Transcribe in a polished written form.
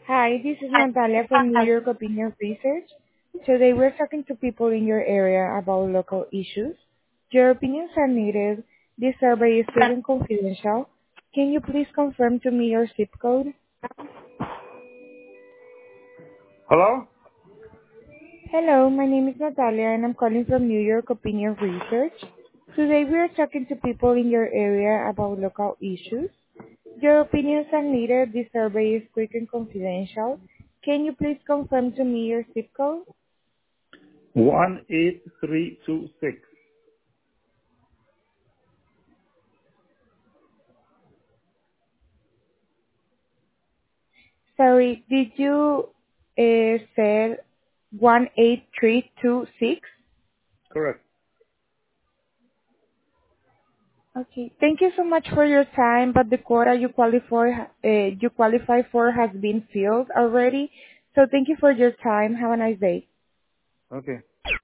Hi, this is Natalia from New York Opinion Research. Today we're talking to people in your area about local issues. Your opinions are needed. This survey is quick and confidential. Can you please confirm to me your zip code? Hello? Hello, my name is Natalia and I'm calling from New York Opinion Research. Today we are talking to people in your area about local issues. Your opinions are needed. This survey is quick and confidential. Can you please confirm to me your zip code? 18326. Sorry, did you say 18326? Correct. Okay. Thank you so much for your time, but the quota you qualify for has been filled already. So thank you for your time. Have a nice day. Okay.